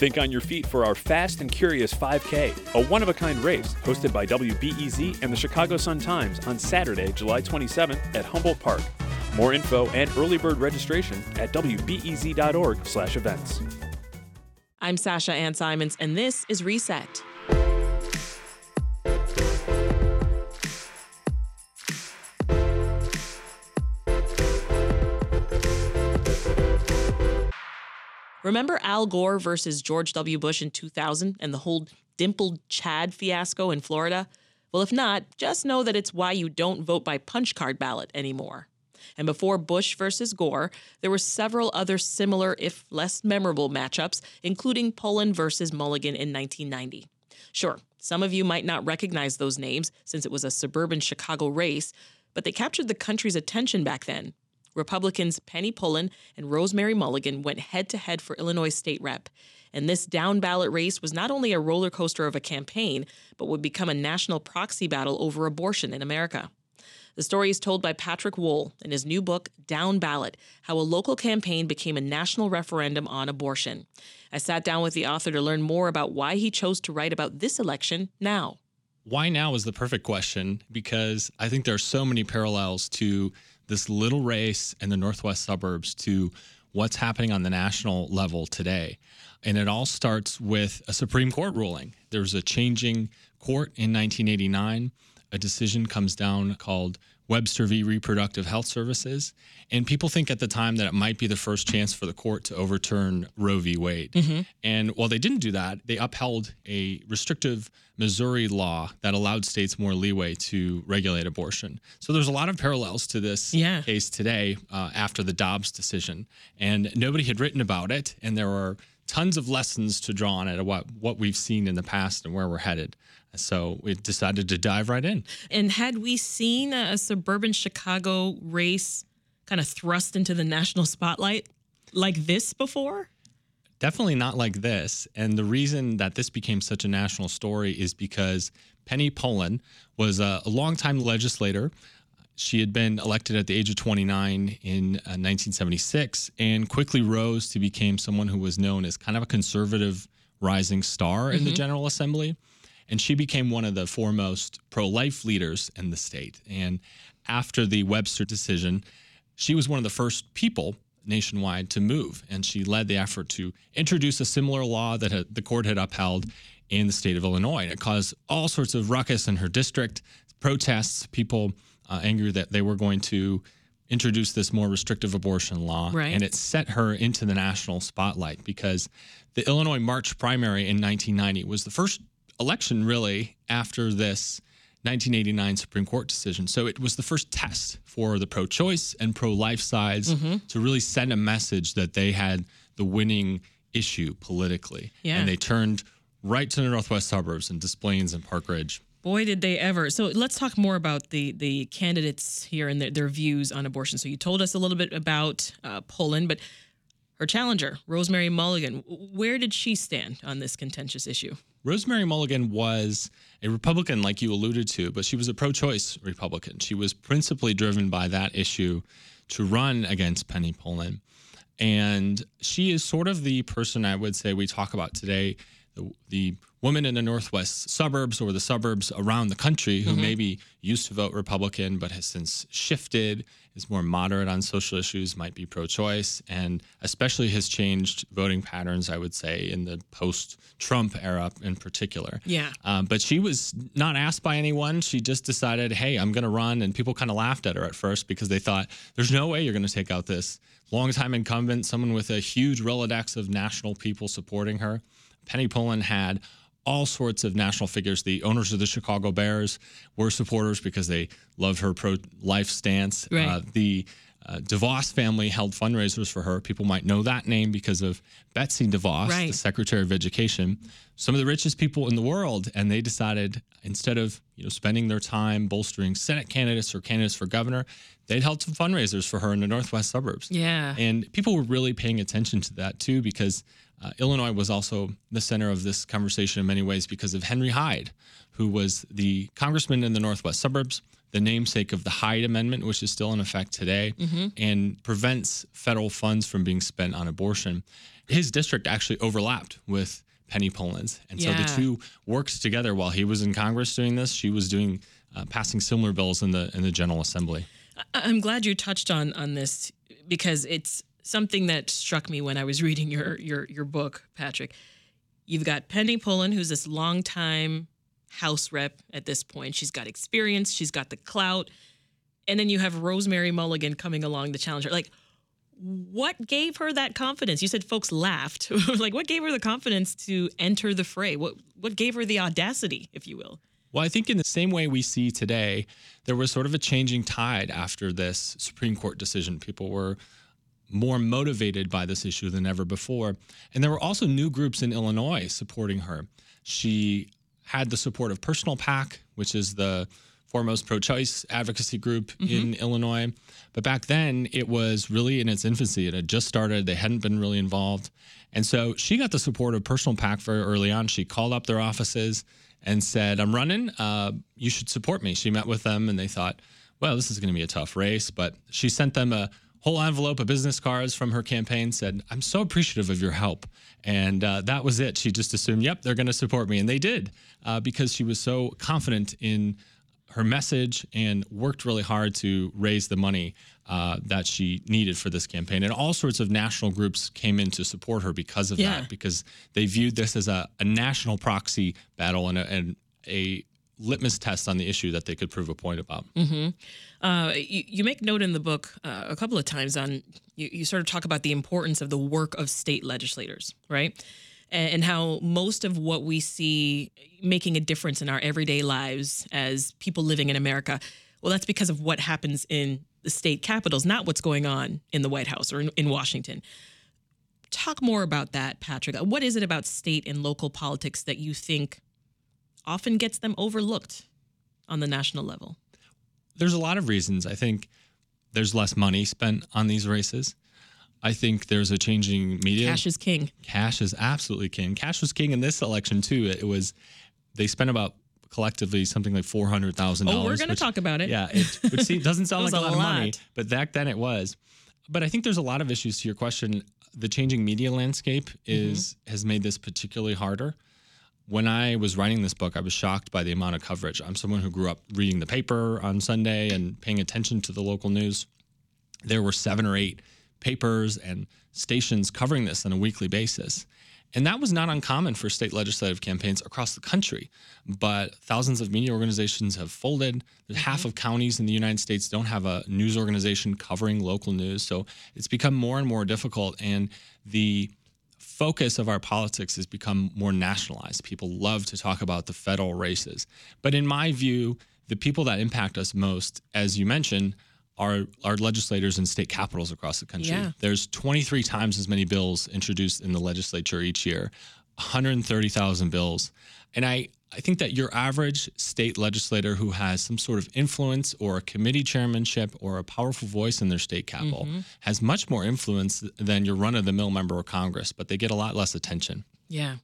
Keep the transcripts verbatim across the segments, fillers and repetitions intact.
Think on your feet for our Fast and Curious five K, a one-of-a-kind race hosted by W B E Z and the Chicago Sun-Times on Saturday, July twenty-seventh at Humboldt Park. More info and early bird registration at w b e z dot org slash events. I'm Sasha Ann Simons, and this is Reset. Remember Al Gore versus George W. Bush in two thousand and the whole dimpled Chad fiasco in Florida? Well, if not, just know that it's why you don't vote by punch card ballot anymore. And before Bush versus Gore, there were several other similar, if less memorable, matchups, including Poland versus Mulligan in nineteen ninety. Sure, some of you might not recognize those names since it was a suburban Chicago race, but they captured the country's attention back then. Republicans Penny Pullen and Rosemary Mulligan went head-to-head for Illinois state rep. And this down-ballot race was not only a roller coaster of a campaign, but would become a national proxy battle over abortion in America. The story is told by Patrick Wohl in his new book, Down Ballot, How a Local Campaign Became a National Referendum on Abortion. I sat down with the author to learn more about why he chose to write about this election now. Why now is the perfect question, because I think there are so many parallels to this little race in the northwest suburbs to what's happening on the national level today. And it all starts with a Supreme Court ruling. There's a changing court in nineteen eighty-nine. A decision comes down called Webster v. Reproductive Health Services. And people think at the time that it might be the first chance for the court to overturn Roe v. Wade. Mm-hmm. And while they didn't do that, they upheld a restrictive Missouri law that allowed states more leeway to regulate abortion. So there's a lot of parallels to this yeah. case today uh, after the Dobbs decision. And nobody had written about it, and there are tons of lessons to draw on it of what, what we've seen in the past and where we're headed. So we decided to dive right in. And had we seen a suburban Chicago race kind of thrust into the national spotlight like this before? Definitely not like this. And the reason that this became such a national story is because Penny Pullen was a, a longtime legislator. She had been elected at the age of twenty-nine in uh, nineteen seventy-six and quickly rose to become someone who was known as kind of a conservative rising star mm-hmm. in the General Assembly. And she became one of the foremost pro-life leaders in the state. And after the Webster decision, she was one of the first people nationwide to move. And she led the effort to introduce a similar law that had, the court had upheld in the state of Illinois. And it caused all sorts of ruckus in her district, protests, people uh, angry that they were going to introduce this more restrictive abortion law. Right. And it set her into the national spotlight because the Illinois March primary in nineteen ninety was the first election really after this nineteen eighty-nine Supreme Court decision. So it was the first test for the pro-choice and pro-life sides mm-hmm. to really send a message that they had the winning issue politically. Yeah. And they turned right to the northwest suburbs in Des Plaines and Park Ridge. Boy, did they ever. So let's talk more about the the candidates here and their, their views on abortion. So you told us a little bit about uh, Pullen, but her challenger, Rosemary Mulligan, where did she stand on this contentious issue? Rosemary Mulligan was a Republican, like you alluded to, but she was a pro-choice Republican. She was principally driven by that issue to run against Penny Pullen. And she is sort of the person I would say we talk about today, the, the woman in the northwest suburbs or the suburbs around the country who mm-hmm. maybe used to vote Republican but has since shifted, is more moderate on social issues, might be pro-choice, and especially has changed voting patterns, I would say, in the post-Trump era in particular. Yeah. Um, but she was not asked by anyone. She just decided, hey, I'm going to run, and people kind of laughed at her at first because they thought, there's no way you're going to take out this longtime incumbent, someone with a huge Rolodex of national people supporting her. Penny Pullen had all sorts of national figures. The owners of the Chicago Bears were supporters because they loved her pro-life stance. Right. Uh, the uh, DeVos family held fundraisers for her. People might know that name because of Betsy DeVos, right. the Secretary of Education. Some of the richest people in the world, and they decided instead of you know spending their time bolstering Senate candidates or candidates for governor, they'd held some fundraisers for her in the northwest suburbs. Yeah. And people were really paying attention to that too because Uh, Illinois was also the center of this conversation in many ways because of Henry Hyde, who was the congressman in the northwest suburbs the namesake of the Hyde Amendment, which is still in effect today, mm-hmm. and prevents federal funds from being spent on abortion. His district actually overlapped with Penny Poland's. And yeah. so the two worked together while he was in Congress doing this. She was doing uh, passing similar bills in the in the General Assembly. I'm glad you touched on on this because it's something that struck me when I was reading your your your book, Patrick. You've got Penny Poland, who's this longtime House rep at this point. She's got experience. She's got the clout. And then you have Rosemary Mulligan coming along to challenge her. Like, what gave her that confidence? You said folks laughed. Like, what gave her the confidence to enter the fray? What what gave her the audacity, if you will? Well, I think in the same way we see today, there was sort of a changing tide after this Supreme Court decision. People were more motivated by this issue than ever before. And there were also new groups in Illinois supporting her. She had the support of Personal PAC, which is the foremost pro-choice advocacy group mm-hmm. in Illinois. But back then, it was really in its infancy. It had just started. They hadn't been really involved. And so she got the support of Personal PAC very early on. She called up their offices and said, I'm running. Uh, you should support me. She met with them, and they thought, well, this is going to be a tough race. But she sent them a whole envelope of business cards from her campaign, said, I'm so appreciative of your help. And uh, that was it. She just assumed, yep, they're going to support me. And they did, uh, because she was so confident in her message and worked really hard to raise the money uh, that she needed for this campaign. And all sorts of national groups came in to support her because of yeah. that, because they viewed this as a, a national proxy battle and a, and a litmus test on the issue that they could prove a point about. Mm-hmm. Uh, you, you make note in the book uh, a couple of times on, you, you sort of talk about the importance of the work of state legislators, right? And, and how most of what we see making a difference in our everyday lives as people living in America, well, that's because of what happens in the state capitals, not what's going on in the White House or in, in Washington. Talk more about that, Patrick. What is it about state and local politics that you think often gets them overlooked on the national level? There's a lot of reasons. I think there's less money spent on these races. I think there's a changing media. Cash is king. Cash is absolutely king. Cash was king in this election, too. It was, they spent about collectively something like four hundred thousand dollars. Oh, we're going to talk about it. Yeah, it which see, doesn't sound like a lot, a of lot money, but back then it was. But I think there's a lot of issues to your question. The changing media landscape is mm-hmm. has made this particularly harder. When I was writing this book, I was shocked by the amount of coverage. I'm someone who grew up reading the paper on Sunday and paying attention to the local news. There were seven or eight papers and stations covering this on a weekly basis. And that was not uncommon for state legislative campaigns across the country. But thousands of media organizations have folded. Mm-hmm. Half of counties in the United States don't have a news organization covering local news. So it's become more and more difficult. And the focus of our politics has become more nationalized. People love to talk about the federal races. But in my view, the people that impact us most, as you mentioned, are, are legislators in state capitals across the country. Yeah. There's twenty-three times as many bills introduced in the legislature each year, one hundred thirty thousand bills. And I, I think that your average state legislator who has some sort of influence or a committee chairmanship or a powerful voice in their state capital mm-hmm. has much more influence than your run-of-the-mill member of Congress, but they get a lot less attention. Yeah.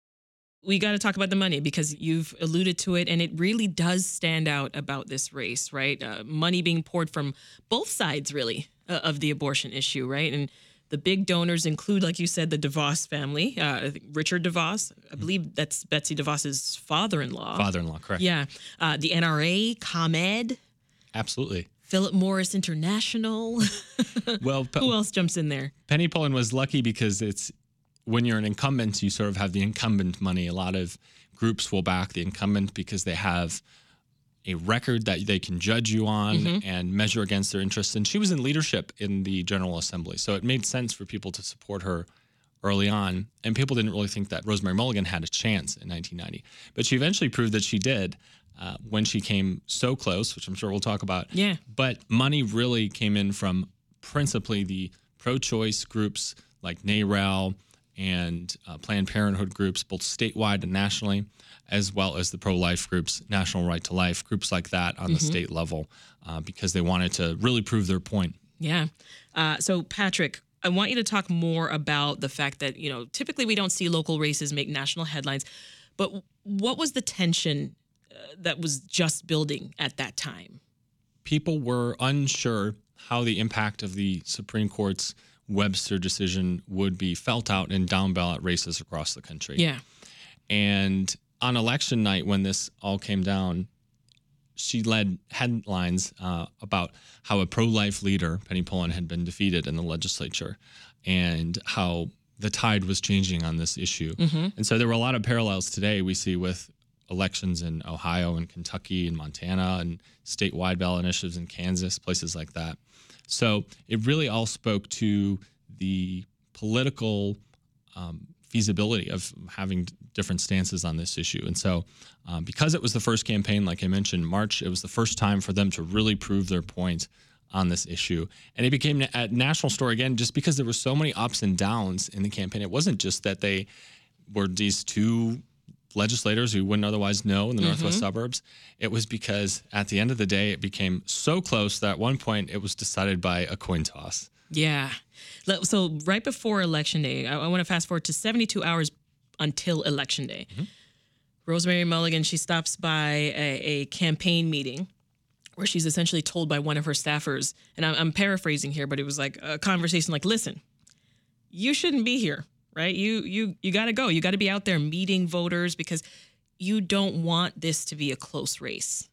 We got to talk about the money because you've alluded to it, and it really does stand out about this race, right? Uh, money being poured from both sides, really, uh, of the abortion issue, right? And the big donors include, like you said, the DeVos family, uh, Richard DeVos. I believe that's Betsy DeVos's father-in-law. Father-in-law, correct. Yeah. Uh, the N R A, ComEd. Absolutely. Philip Morris International. Well, Pe- who else jumps in there? Penny Poland was lucky because it's when you're an incumbent, you sort of have the incumbent money. A lot of groups will back the incumbent because they have a record that they can judge you on mm-hmm. and measure against their interests. And she was in leadership in the General Assembly. So it made sense for people to support her early on. And people didn't really think that Rosemary Mulligan had a chance in nineteen ninety. But she eventually proved that she did uh, when she came so close, which I'm sure we'll talk about. Yeah. But money really came in from principally the pro-choice groups like NARAL and uh, Planned Parenthood groups, both statewide and nationally, as well as the pro-life groups, National Right to Life, groups like that on mm-hmm. the state level, uh, because they wanted to really prove their point. Yeah. Uh, so, Patrick, I want you to talk more about the fact that, you know, typically we don't see local races make national headlines, but what was the tension uh, that was just building at that time? people were unsure how the impact of the Supreme Court's Webster decision would be felt out in down ballot races across the country. Yeah. And on election night, when this all came down, she led headlines uh, about how a pro-life leader, Penny Pullen, had been defeated in the legislature and how the tide was changing on this issue. Mm-hmm. And so there were a lot of parallels today we see with elections in Ohio and Kentucky and Montana and statewide ballot initiatives in Kansas, places like that. So it really all spoke to the political um, feasibility of having different stances on this issue. And so um, because it was the first campaign, like I mentioned, March, it was the first time for them to really prove their point on this issue. And it became a national story again, just because there were so many ups and downs in the campaign. It wasn't just that they were these two legislators who wouldn't otherwise know in the mm-hmm. Northwest suburbs. It was because at the end of the day, it became so close that at one point it was decided by a coin toss. Yeah. So right before Election Day, I, I want to fast forward to seventy-two hours until Election Day. Mm-hmm. Rosemary Mulligan, she stops by a, a campaign meeting where she's essentially told by one of her staffers, and I'm, I'm paraphrasing here, but it was like a conversation like, listen, you shouldn't be here, right? You you you got to go. You got to be out there meeting voters because you don't want this to be a close race.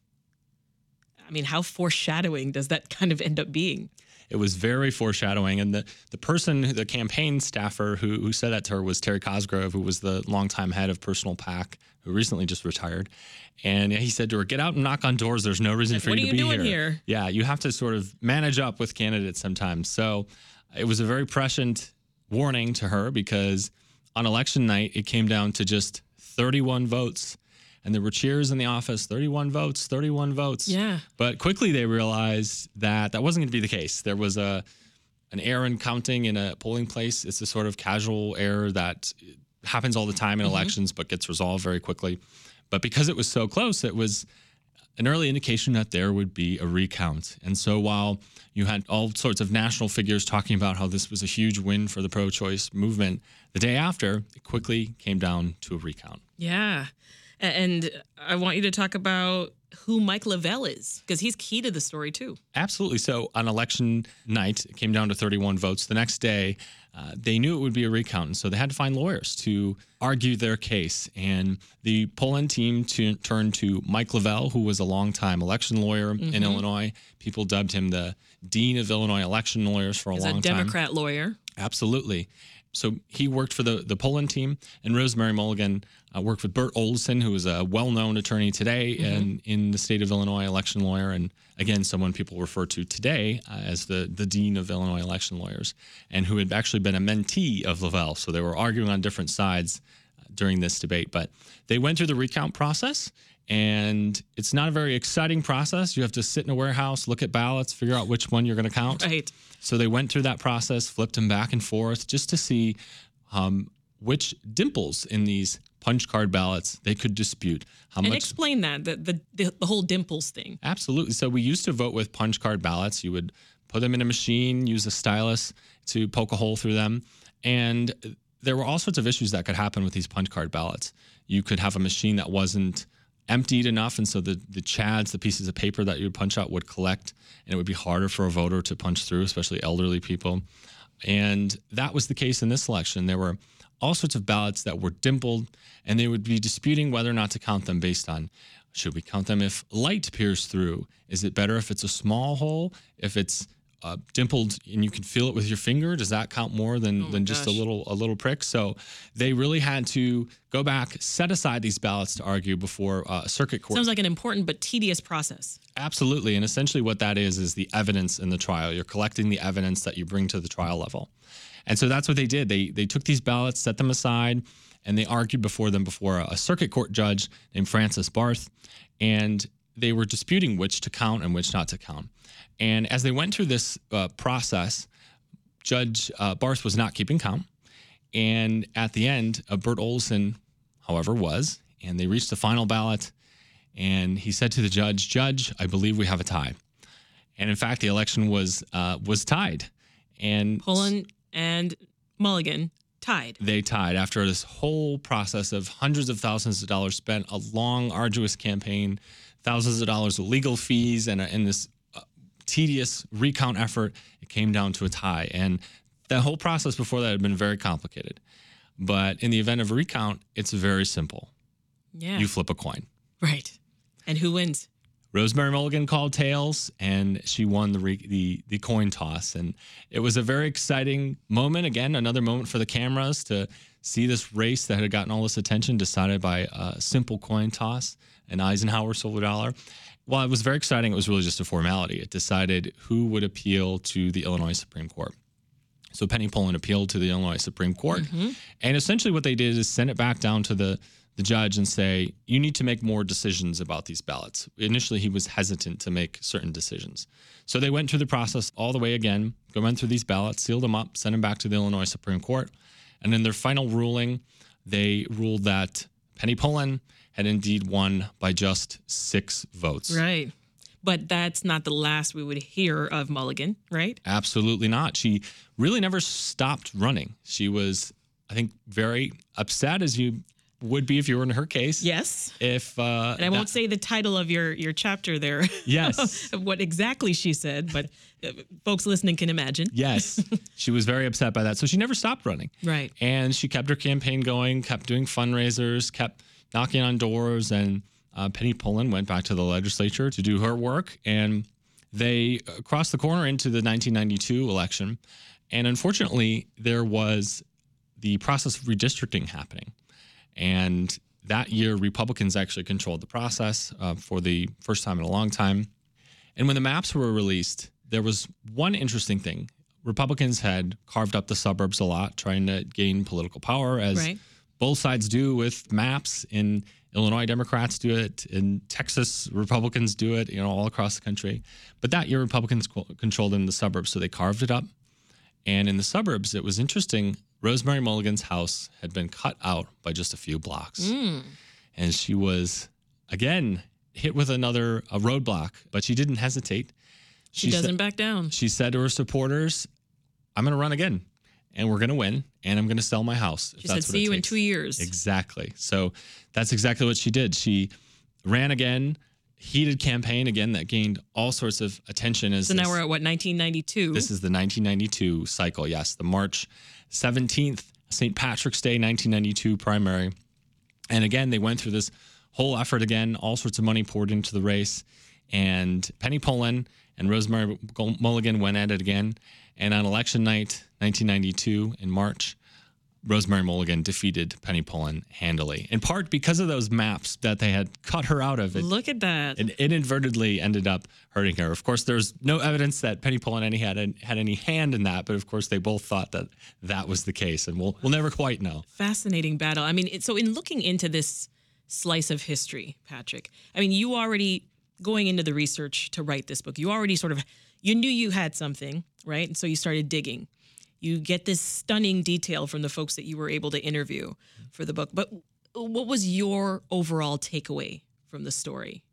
I mean, how foreshadowing does that kind of end up being? It was very foreshadowing. And the, the person, the campaign staffer who, who said that to her was Terry Cosgrove, who was the longtime head of Personal PAC, who recently just retired. And he said to her, get out and knock on doors. There's no reason for what you are to you be doing here. here. Yeah, you have to sort of manage up with candidates sometimes. So it was a very prescient warning to her because on election night, it came down to just thirty-one votes. And there were cheers in the office, thirty-one votes, thirty-one votes. Yeah. But quickly they realized that that wasn't going to be the case. There was a an error in counting in a polling place. It's a sort of casual error that happens all the time in mm-hmm. elections but gets resolved very quickly. But because it was so close, it was an early indication that there would be a recount. And so while you had all sorts of national figures talking about how this was a huge win for the pro-choice movement, the day after, it quickly came down to a recount. Yeah. And I want you to talk about who Mike Lavelle is, because he's key to the story, too. Absolutely. So on election night, it came down to thirty-one votes. The next day, uh, they knew it would be a recount, and so they had to find lawyers to argue their case. And the Pullen team to, turned to Mike Lavelle, who was a longtime election lawyer mm-hmm. in Illinois. People dubbed him the Dean of Illinois election lawyers for a he's long time. He's a Democrat time. lawyer. Absolutely. So he worked for the, the Pullen team, and Rosemary Mulligan uh, worked with Bert Olson, who is a well-known attorney today mm-hmm. and in the state of Illinois, election lawyer, and again, someone people refer to today uh, as the, the Dean of Illinois election lawyers, and who had actually been a mentee of Lavelle. So they were arguing on different sides uh, during this debate. But they went through the recount process, and it's not a very exciting process. You have to sit in a warehouse, look at ballots, figure out which one you're going to count. Right. So they went through that process, flipped them back and forth just to see um, which dimples in these punch card ballots they could dispute. How and much? Explain that, the, the, the, the whole dimples thing. Absolutely. So we used to vote with punch card ballots. You would put them in a machine, use a stylus to poke a hole through them. And there were all sorts of issues that could happen with these punch card ballots. You could have a machine that wasn't emptied enough, and so the, the chads, the pieces of paper that you would punch out would collect, and it would be harder for a voter to punch through, especially elderly people. And that was the case in this election. There were all sorts of ballots that were dimpled, and they would be disputing whether or not to count them based on, should we count them if light peers through? Is it better if it's a small hole? If it's uh, dimpled and you can feel it with your finger, does that count more than, oh than just a little a little prick? So they really had to go back, set aside these ballots to argue before uh, a circuit court. Sounds like an important but tedious process. Absolutely. And essentially what that is is the evidence in the trial. You're collecting the evidence that you bring to the trial level. And so that's what they did. They they took these ballots, set them aside, and they argued before them before a circuit court judge named Francis Barth. And they were disputing which to count and which not to count. And as they went through this uh, process, Judge uh, Barth was not keeping count. And at the end, uh, Bert Olson, however, was. And they reached the final ballot. And he said to the judge, Judge, I believe we have a tie. And in fact, the election was uh, was tied. And Pullen and Mulligan tied. They tied after this whole process of hundreds of thousands of dollars spent, a long, arduous campaign, thousands of dollars of legal fees, and, a, and this tedious recount effort, it came down to a tie. And the whole process before that had been very complicated. But in the event of a recount, it's very simple. Yeah. You flip a coin. Right. And who wins? Rosemary Mulligan called tails, and she won the, re- the the coin toss. And it was a very exciting moment. Again, another moment for the cameras to see this race that had gotten all this attention decided by a simple coin toss, an Eisenhower silver dollar. While it was very exciting, it was really just a formality. It decided who would appeal to the Illinois Supreme Court. So Penny Pullen appealed to the Illinois Supreme Court. Mm-hmm. And essentially what they did is send it back down to the the judge and say, you need to make more decisions about these ballots. Initially, he was hesitant to make certain decisions. So they went through the process all the way again, went through these ballots, sealed them up, sent them back to the Illinois Supreme Court. And in their final ruling, they ruled that Penny Pullen had indeed won by just six votes. Right. But that's not the last we would hear of Mulligan, right? Absolutely not. She really never stopped running. She was, I think, very upset, as you would be if you were in her case. Yes. If uh, and I won't that, say the title of your your chapter there. Yes. of what exactly she said, but uh, folks listening can imagine. Yes. She was very upset by that. So she never stopped running. Right. And she kept her campaign going, kept doing fundraisers, kept knocking on doors. And uh, Penny Pullen went back to the legislature to do her work. And they crossed the corner into the nineteen ninety-two election. And unfortunately, there was the process of redistricting happening. And that year, Republicans actually controlled the process uh, for the first time in a long time. And when the maps were released, there was one interesting thing. Republicans had carved up the suburbs a lot, trying to gain political power, as right. both sides do with maps. In Illinois, Democrats do it. In Texas, Republicans do it, you know, all across the country. But that year, Republicans co- controlled in the suburbs, so they carved it up. And in the suburbs, it was interesting. Rosemary Mulligan's house had been cut out by just a few blocks. Mm. And she was, again, hit with another a roadblock, but she didn't hesitate. She, she doesn't sa- back down. She said to her supporters, I'm going to run again, and we're going to win, and I'm going to sell my house. She said, see you takes. in two years. Exactly. So that's exactly what she did. She ran again, heated campaign again that gained all sorts of attention. As so now this, we're at, what, nineteen ninety-two? This is the nineteen ninety-two cycle, yes, the March seventeenth, Saint Patrick's Day, nineteen ninety-two primary. And again, they went through this whole effort again, all sorts of money poured into the race. And Penny Pullen and Rosemary Mulligan went at it again. And on election night, nineteen ninety-two, in March, Rosemary Mulligan defeated Penny Pullen handily, in part because of those maps that they had cut her out of. It, Look at that. It inadvertently ended up hurting her. Of course, there's no evidence that Penny Pullen any had, had any hand in that, but of course they both thought that that was the case, and we'll, we'll never quite know. Fascinating battle. I mean, it, so in looking into this slice of history, Patrick, I mean, you already, going into the research to write this book, you already sort of, you knew you had something, right? And so you started digging. You get this stunning detail from the folks that you were able to interview for the book. But what was your overall takeaway from the story?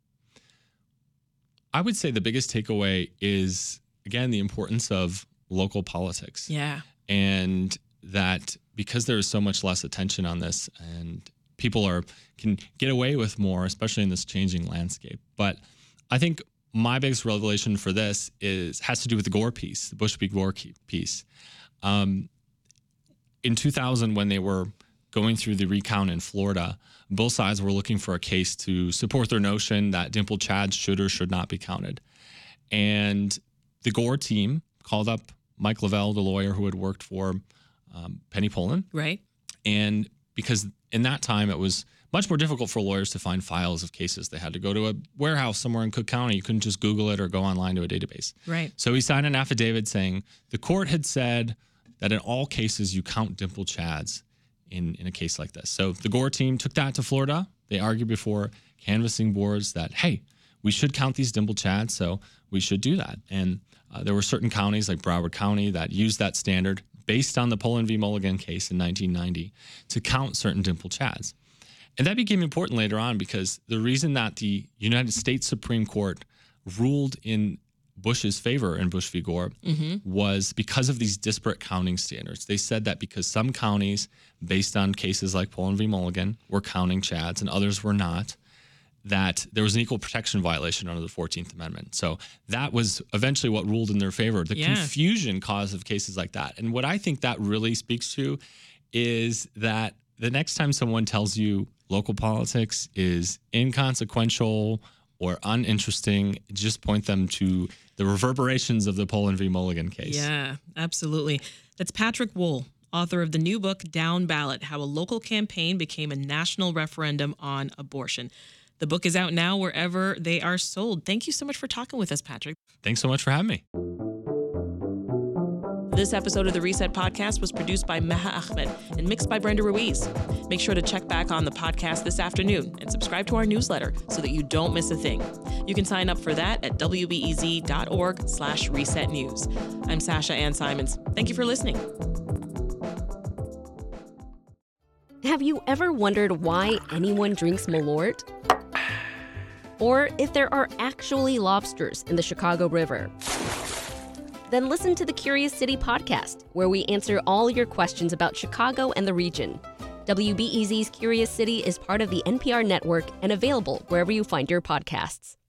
I would say the biggest takeaway is, again, the importance of local politics. Yeah. And that because there is so much less attention on this and people are can get away with more, especially in this changing landscape. But I think my biggest revelation for this is has to do with the Gore piece, the Bush v. Gore piece. Um, in two thousand, when they were going through the recount in Florida, both sides were looking for a case to support their notion that dimpled chads should or should not be counted. And the Gore team called up Mike Lavelle, the lawyer who had worked for um, Penny Pullen. Right. And because in that time, it was much more difficult for lawyers to find files of cases. They had to go to a warehouse somewhere in Cook County. You couldn't just Google it or go online to a database. Right. So he signed an affidavit saying the court had said that in all cases you count dimpled chads in, in a case like this. So the Gore team took that to Florida. They argued before canvassing boards that, hey, we should count these dimpled chads, so we should do that. And uh, there were certain counties like Broward County that used that standard based on the Pullen v. Mulligan case in nineteen ninety to count certain dimpled chads. And that became important later on because the reason that the United States Supreme Court ruled in Bush's favor in Bush v. Gore mm-hmm. was because of these disparate counting standards. They said that because some counties, based on cases like Pullen v. Mulligan, were counting chads and others were not, that there was an equal protection violation under the fourteenth Amendment. So that was eventually what ruled in their favor. The Yeah. confusion caused of cases like that. And what I think that really speaks to is that the next time someone tells you local politics is inconsequential or uninteresting, just point them to the reverberations of the Poland v. Mulligan case. Yeah, absolutely. That's Patrick Wohl, author of the new book, Down Ballot, How a Local Campaign Became a National Referendum on Abortion. The book is out now wherever they are sold. Thank you so much for talking with us, Patrick. Thanks so much for having me. This episode of the Reset Podcast was produced by Meha Ahmed and mixed by Brenda Ruiz. Make sure to check back on the podcast this afternoon and subscribe to our newsletter so that you don't miss a thing. You can sign up for that at wbez.org slash reset news. I'm Sasha Ann Simons. Thank you for listening. Have you ever wondered why anyone drinks Malort? Or if there are actually lobsters in the Chicago River? Then listen to the Curious City podcast, where we answer all your questions about Chicago and the region. W B E Z's Curious City is part of the N P R network and available wherever you find your podcasts.